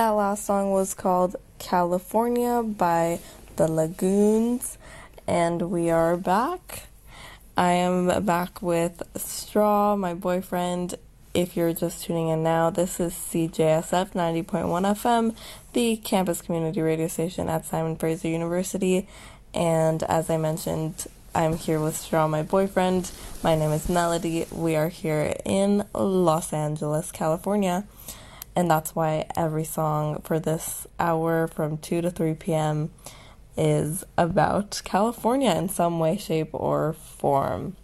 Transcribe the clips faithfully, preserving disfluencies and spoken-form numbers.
That last song was called California by The Lagoons, and we are back. I am back with Straw, my boyfriend. If you're just tuning in now, this is C J S F ninety point one F M, the campus community radio station at Simon Fraser University. And as I mentioned, I'm here with Straw, my boyfriend. My name is Melody. We are here in Los Angeles, California. And that's why every song for this hour from two to three p.m. is about California in some way, shape, or form.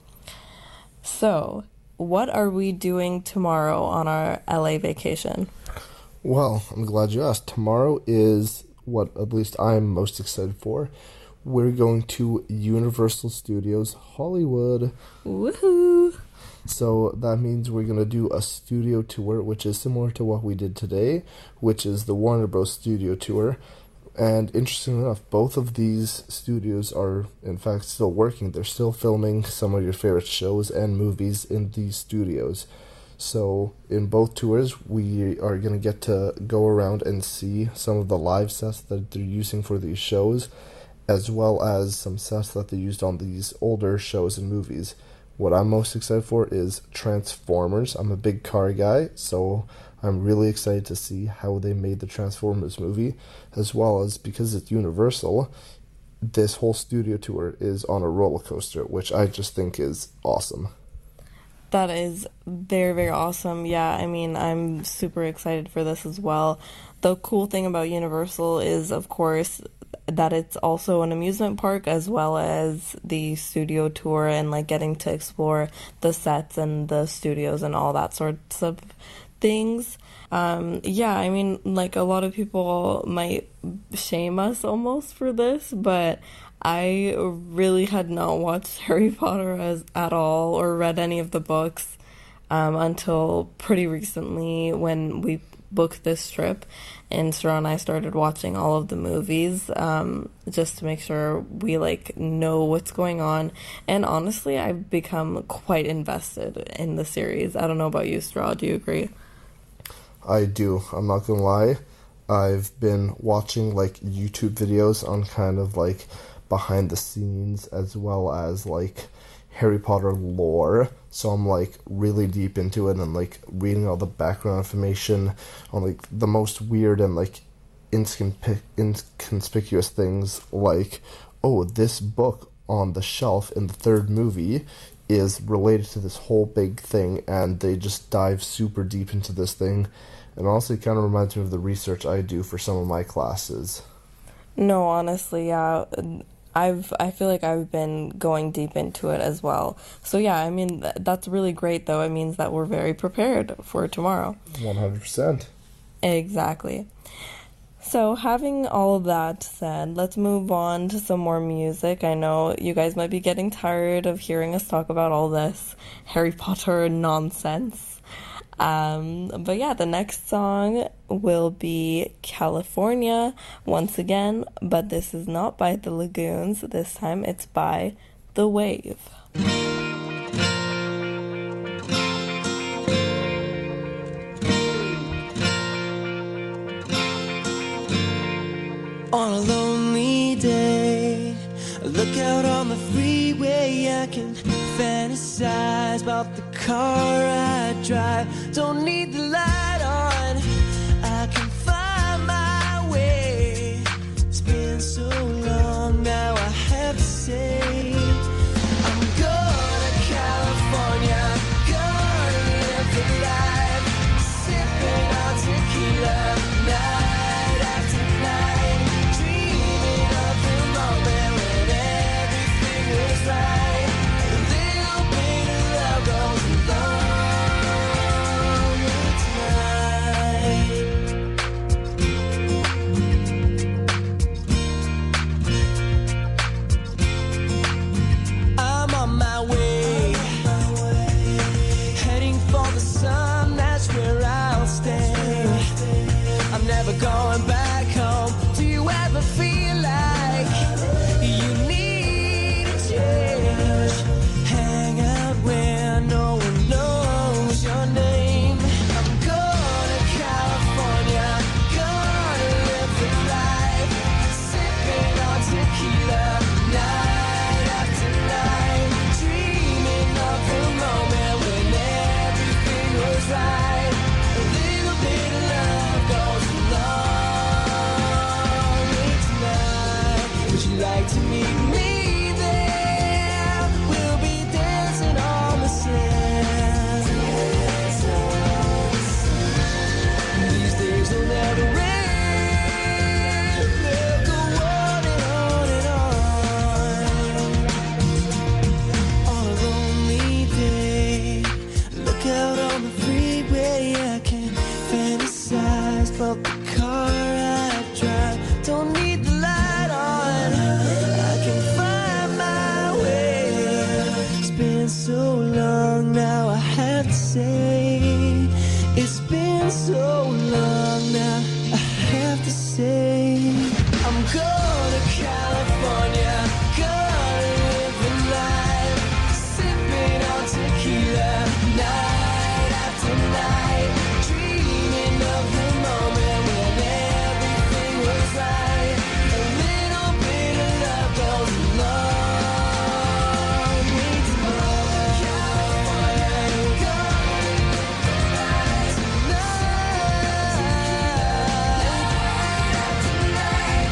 So, what are we doing tomorrow on our L A vacation? Well, I'm glad you asked. Tomorrow is what at least I'm most excited for. We're going to Universal Studios Hollywood. Woohoo! So that means we're going to do a studio tour, which is similar to what we did today, which is the Warner Bros. Studio Tour. And interestingly enough, both of these studios are, in fact, still working. They're still filming some of your favorite shows and movies in these studios. So in both tours, we are going to get to go around and see some of the live sets that they're using for these shows, as well as some sets that they used on these older shows and movies. What I'm most excited for is Transformers. I'm a big car guy, so I'm really excited to see how they made the Transformers movie, as well as, because it's Universal, this whole studio tour is on a roller coaster, which I just think is awesome. That is very, very awesome. Yeah, I mean, I'm super excited for this as well. The cool thing about Universal is, of course, that it's also an amusement park as well as the studio tour and like getting to explore the sets and the studios and all that sorts of things. Um, yeah, I mean, like a lot of people might shame us almost for this, but I really had not watched Harry Potter as, at all or read any of the books um, until pretty recently when we booked this trip, and Sarah and I started watching all of the movies um, just to make sure we like know what's going on. And honestly, I've become quite invested in the series. I don't know about you, Straw. Do you agree? I do. I'm not gonna lie. I've been watching like YouTube videos on kind of like behind the scenes as well as like Harry Potter lore, so I'm like really deep into it and like reading all the background information on like the most weird and like inconsp- inconspicuous things, like, oh, this book on the shelf in the third movie is related to this whole big thing, and they just dive super deep into this thing. And honestly, it kind of reminds me of the research I do for some of my classes. No, honestly, yeah. I've I feel like I've been going deep into it as well. So yeah, I mean, th- that's really great though. It means that we're very prepared for tomorrow. one hundred percent. Exactly. So having all of that said, let's move on to some more music. I know you guys might be getting tired of hearing us talk about all this Harry Potter nonsense. Um, but yeah, the next song will be California once again, but this is not by The Lagoons. This time it's by The Wave. On a lonely day, I look out on the freeway, I can fantasize about the car I drive. Don't need the light on, I can find my way. It's been so long now, I have to say I'm going to California, gonna live the life, sipping on tequila night after night, dreaming of the moment when everything was right. A little bit of love goes along with tonight. Would you like to meet me there? We'll be dancing on the sand. These days will never end. They'll go on and on and on. On a lonely day, look out on the freeway. I can fantasize about the car I drive. Don't need the light on, I can find my way. It's been so long now, I have to say. It's been so long now, I have to say. I'm going to California, gonna live the life, sipping on tequila, night after night, dreaming of the moment when everything was right. A little bit of love goes a long way tonight. California, gonna live the life tonight. Night after night,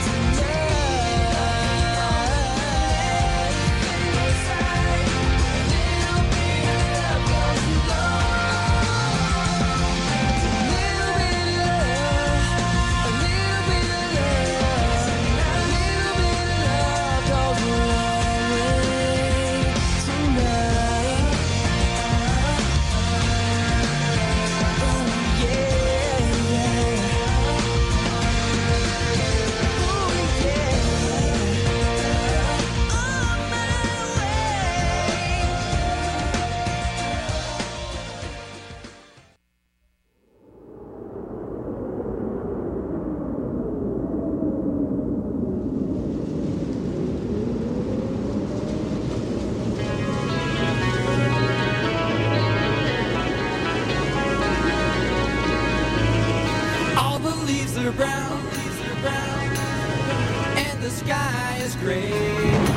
All the leaves are brown, leaves are brown, and the sky is gray.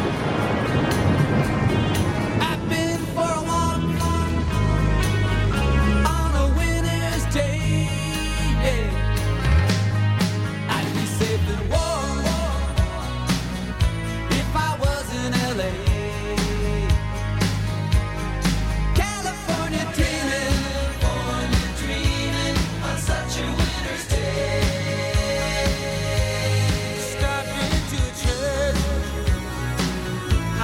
I've been for a walk on a winter's day. I'd be safe and warm if I was in L A. California dreaming, California dreaming on such a winter's day. Stopped into a church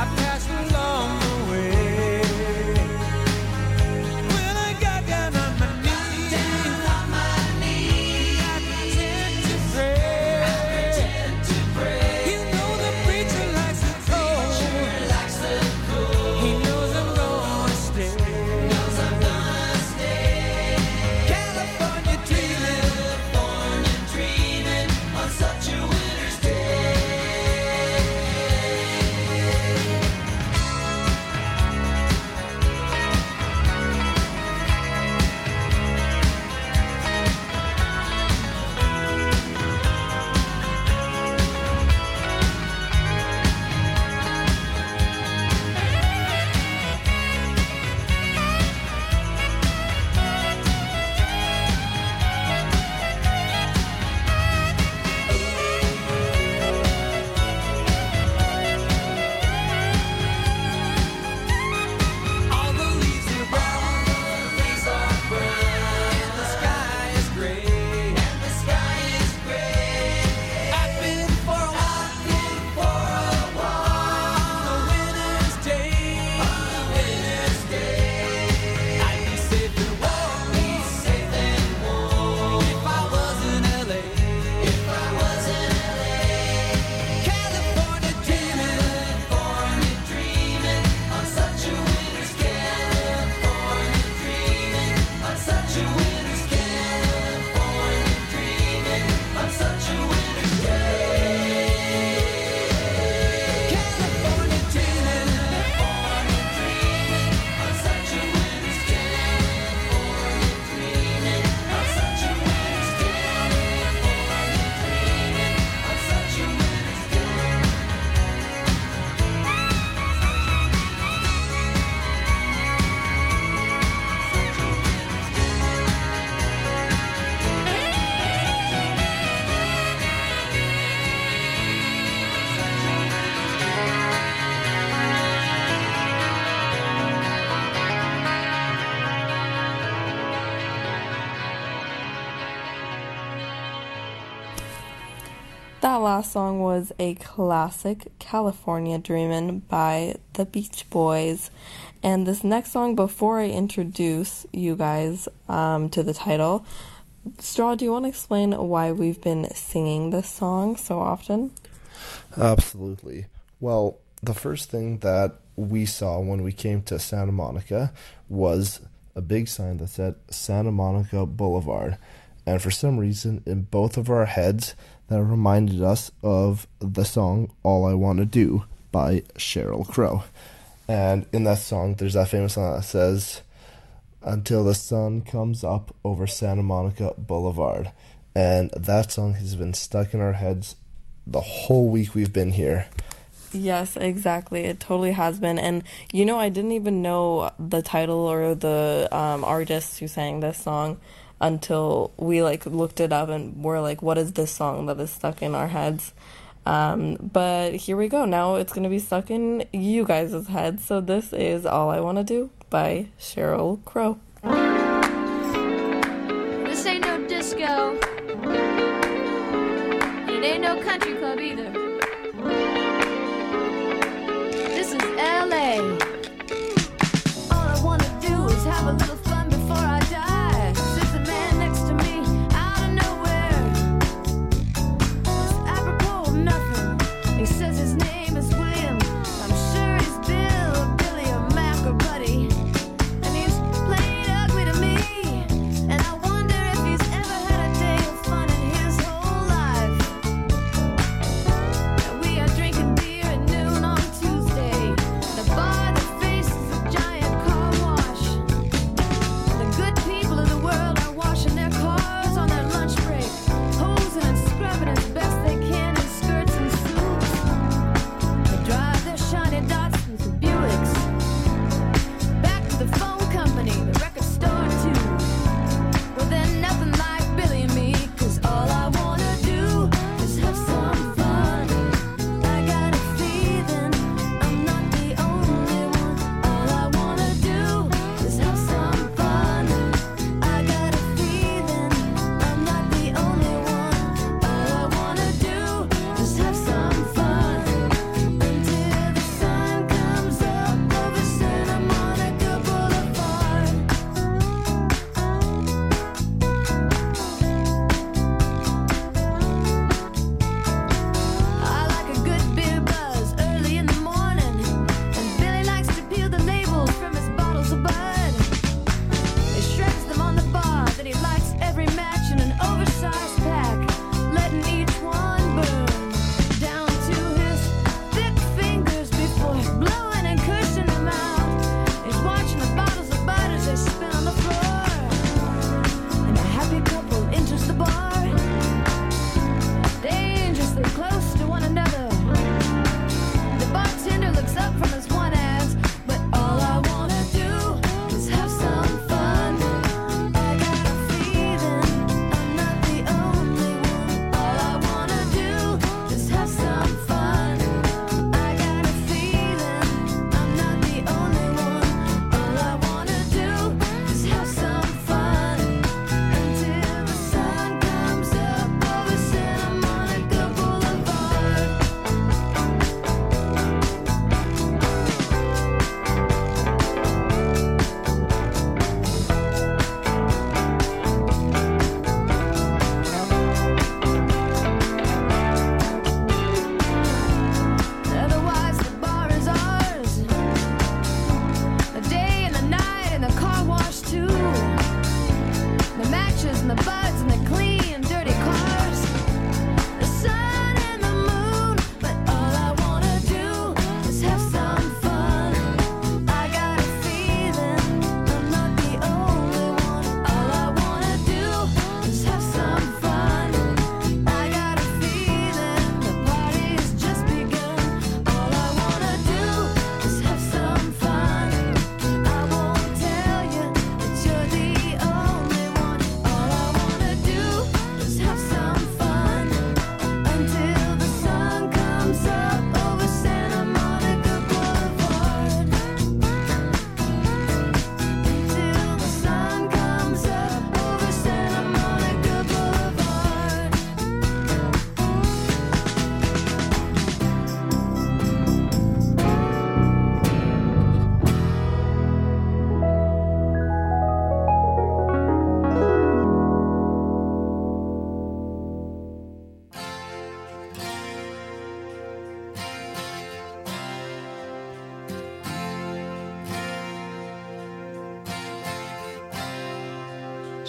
last song was a classic, California Dreamin' by the Beach Boys. And this next song, before I introduce you guys um, to the title, Straw, do you want to explain why we've been singing this song so often? Absolutely. Well, the first thing that we saw when we came to Santa Monica was a big sign that said Santa Monica Boulevard. And for some reason, in both of our heads, that reminded us of the song All I Want to Do by Sheryl Crow. And in that song, there's that famous song that says, until the sun comes up over Santa Monica Boulevard. And that song has been stuck in our heads the whole week we've been here. Yes, exactly. It totally has been. And, you know, I didn't even know the title or the um, artist who sang this song until we, like, looked it up and were like, what is this song that is stuck in our heads? Um, but here we go. Now it's going to be stuck in you guys' heads. So this is All I Want to Do by Sheryl Crow. This ain't no disco. It ain't no country club either. This is L A. All I want to do is have a little fun before I die. Sits a man next to me out of nowhere. Just apropos of nothing. He says his name is William. I'm sure he's Bill, Billy, or Mac, or Buddy. And he's playing ugly to me. And I wonder if he's ever had a day of fun in his whole life.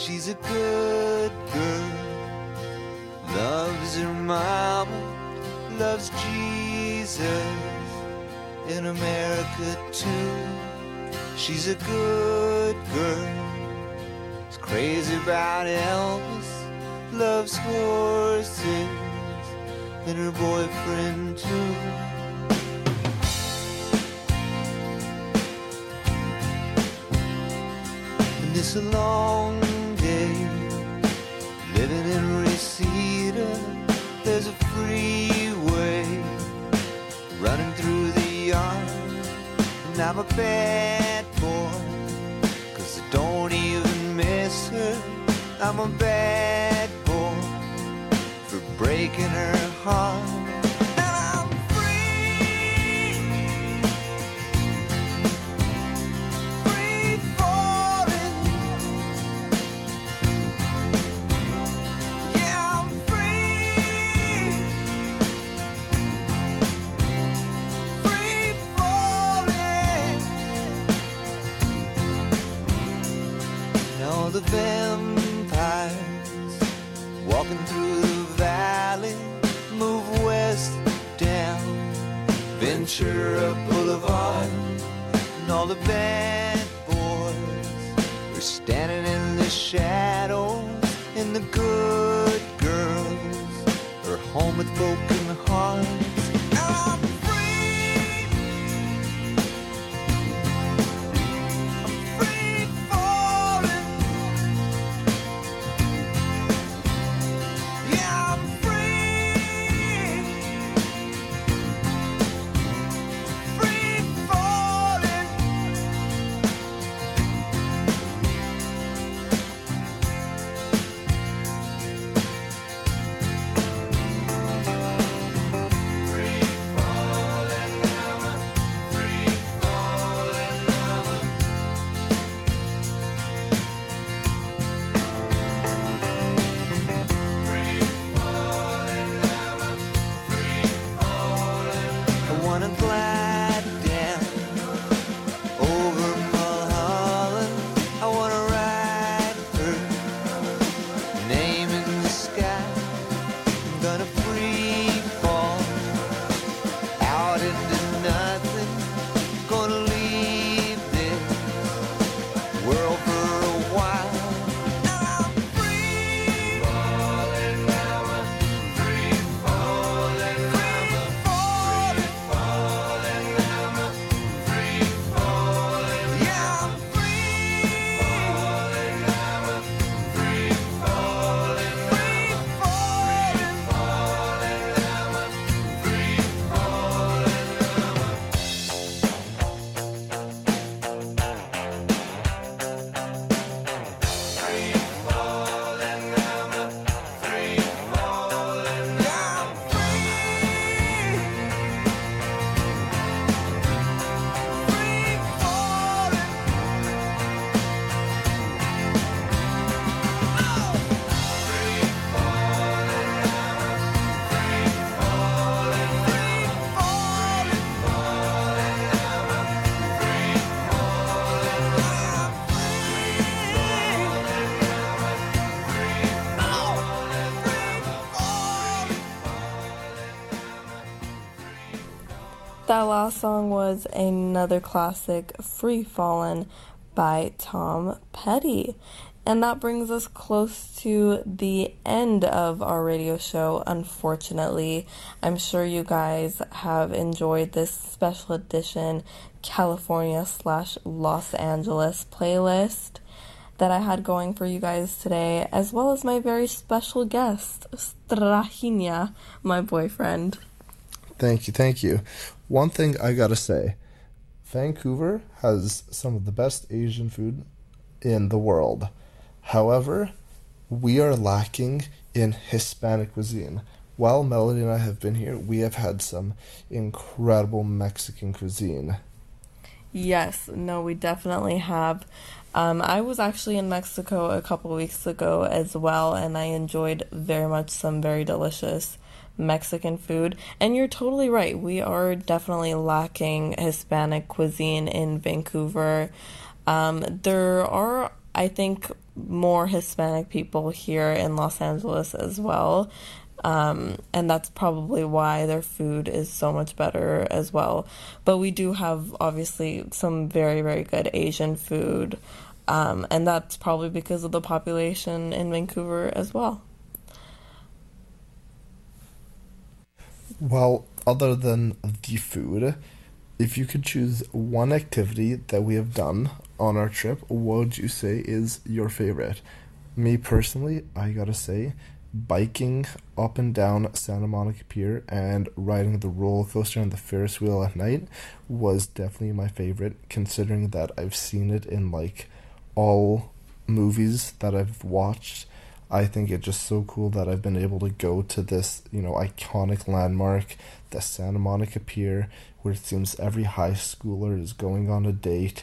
She's a good girl, loves her mama, loves Jesus, in America too. She's a good girl, is crazy about Elvis, loves horses, and her boyfriend too. And it's a long day living in Reseda. There's a freeway running through the yard, and I'm a bad boy, 'cause I don't even miss her. I'm a bad boy for breaking her heart. Now I'm free, free falling. Yeah, I'm free, free falling. Now the vampires walking through the valley move west down Ventura Boulevard, and all the bad boys are standing in the shadows, and the good girls are home with broken hearts. Now I'm free, I'm free falling. Yeah, I'm free, free falling. Free falling, I'm a free falling, I'm a free falling, I'm a free falling. I wanna glide down over Mulholland. I wanna write her name in the sky. I'm gonna free fall out into nothing. Gonna leave this world for a while. Now I'm free falling, I'm a free falling, I'm a free falling, I'm a free falling. Yeah, I'm free falling, I'm a free falling, free falling, falling, I'm a free falling, I'm a free falling, I'm a free falling, yeah, I'm free, free falling. That last song was another classic, Free Fallin' by Tom Petty. And that brings us close to the end of our radio show, unfortunately. I'm sure you guys have enjoyed this special edition California slash Los Angeles playlist that I had going for you guys today, as well as my very special guest, Strahinja, my boyfriend. Thank you, thank you. One thing I gotta say, Vancouver has some of the best Asian food in the world. However, we are lacking in Hispanic cuisine. While Melody and I have been here, we have had some incredible Mexican cuisine. Yes, no, we definitely have. Um, I was actually in Mexico a couple weeks ago as well, and I enjoyed very much some very delicious Mexican food. And you're totally right. We are definitely lacking Hispanic cuisine in Vancouver. Um, there are, I think, more Hispanic people here in Los Angeles as well. Um, and that's probably why their food is so much better as well. But we do have, obviously, some very, very good Asian food. Um, and that's probably because of the population in Vancouver as well. Well, other than the food, if you could choose one activity that we have done on our trip, what would you say is your favorite? Me personally, I gotta say, biking up and down Santa Monica Pier and riding the roller coaster and the Ferris wheel at night was definitely my favorite, considering that I've seen it in like all movies that I've watched. I think it's just so cool that I've been able to go to this, you know, iconic landmark, the Santa Monica Pier, where it seems every high schooler is going on a date.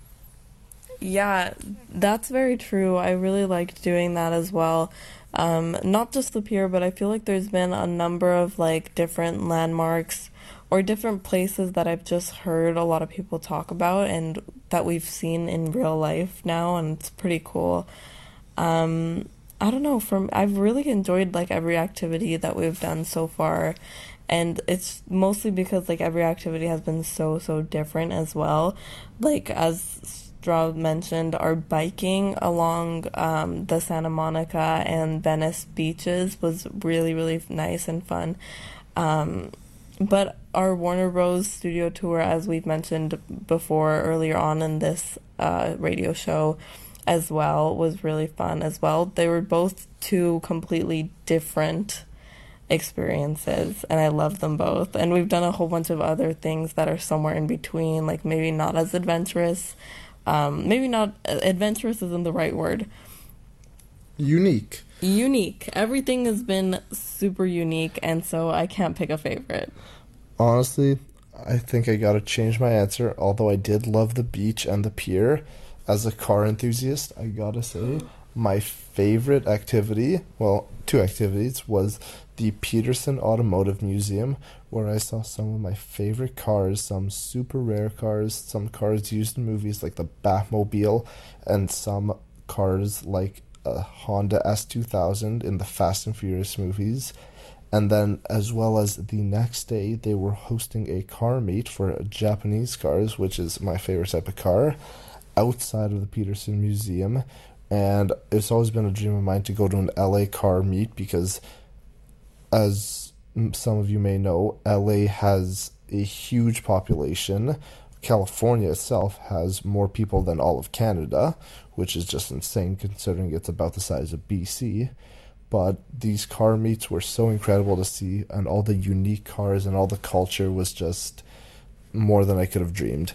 Yeah, that's very true. I really liked doing that as well. Um, not just the pier, but I feel like there's been a number of like different landmarks or different places that I've just heard a lot of people talk about and that we've seen in real life now, and it's pretty cool. Um, I don't know, from I've really enjoyed like every activity that we've done so far, and it's mostly because like every activity has been so so different as well. Like as Straw mentioned, our biking along um, the Santa Monica and Venice beaches was really, really nice and fun. Um, but our Warner Bros. Studio tour, as we've mentioned before earlier on in this uh, radio show as well, was really fun as well. They were both two completely different experiences, and I love them both. And we've done a whole bunch of other things that are somewhere in between, like maybe not as adventurous. Um, maybe not, adventurous isn't the right word. Unique. Unique. Everything has been super unique, and so I can't pick a favorite. Honestly, I think I gotta change my answer, although I did love the beach and the pier. As a car enthusiast, I gotta say, my favorite activity, well, two activities, was the Peterson Automotive Museum, where I saw some of my favorite cars, some super rare cars, some cars used in movies like the Batmobile, and some cars like a Honda S two thousand in the Fast and Furious movies. And then, as well as the next day, they were hosting a car meet for Japanese cars, which is my favorite type of car, outside of the Peterson Museum. And it's always been a dream of mine to go to an L A car meet because, as some of you may know, L A has a huge population. California itself has more people than all of Canada, which is just insane considering it's about the size of B C. But these car meets were so incredible to see, and all the unique cars and all the culture was just more than I could have dreamed.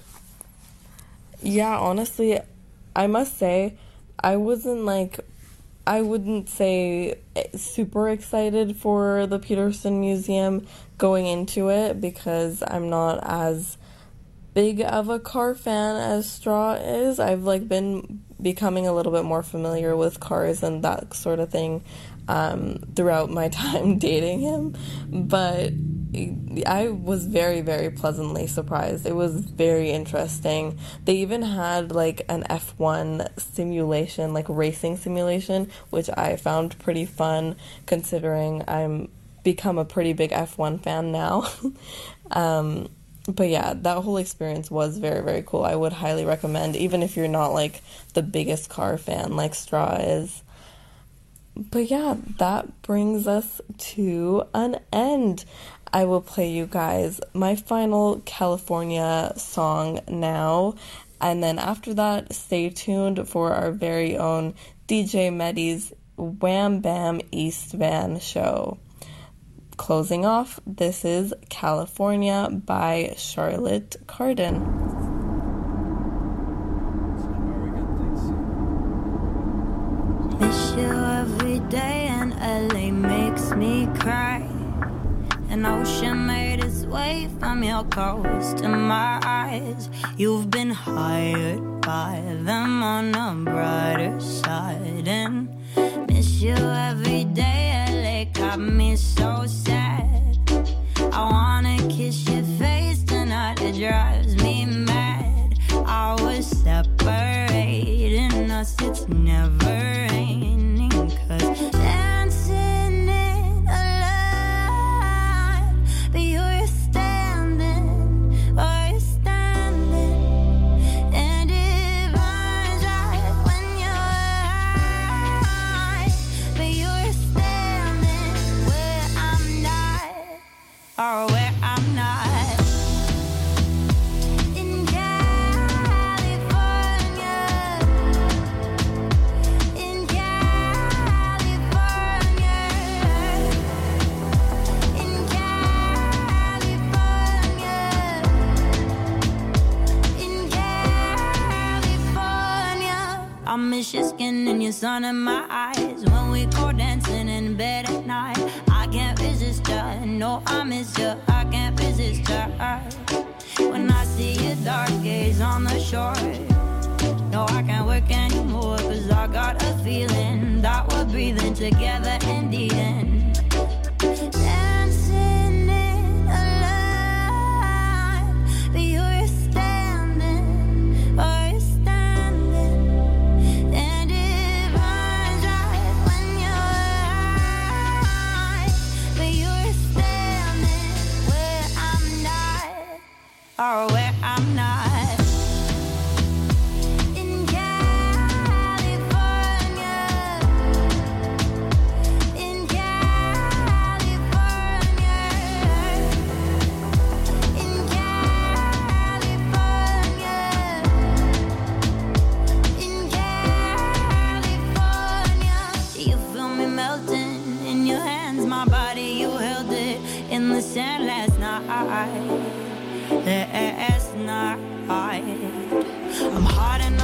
Yeah, honestly, I must say, I wasn't like, I wouldn't say super excited for the Peterson Museum going into it because I'm not as big of a car fan as Straw is. I've like been becoming a little bit more familiar with cars and that sort of thing um, throughout my time dating him, but I was very, very pleasantly surprised. It was very interesting. They even had like an F one simulation, like racing simulation, which I found pretty fun considering I'm become a pretty big F one fan now. um, but yeah, that whole experience was very, very cool. I would highly recommend, even if you're not like the biggest car fan like Straw is. But yeah, that brings us to an end. I will play you guys my final California song now, and then after that, stay tuned for our very own D J Medi's Wham Bam East Van show. Closing off, this is California by Charlotte Cardin. Miss you every day, and L A makes me cry. An ocean made its way from your coast to my eyes. You've been hired by them on a brighter side. And miss you every day, L A got me so sad. I wanna kiss your face tonight, it drives me mad. I was separating us, it's never miss your skin and your sun in my eyes. When we go dancing in bed at night, I can't resist ya. No, I miss ya. I can't resist ya. When I see your dark gaze on the shore, no, I can't work anymore. Cause I got a feeling that we're breathing together and eating. Dancing in a line, but you're standing, or you're standing. And it burns right when you're high, but you're standing where I'm not, or where I'm not. Sand last night, last night. I'm hard and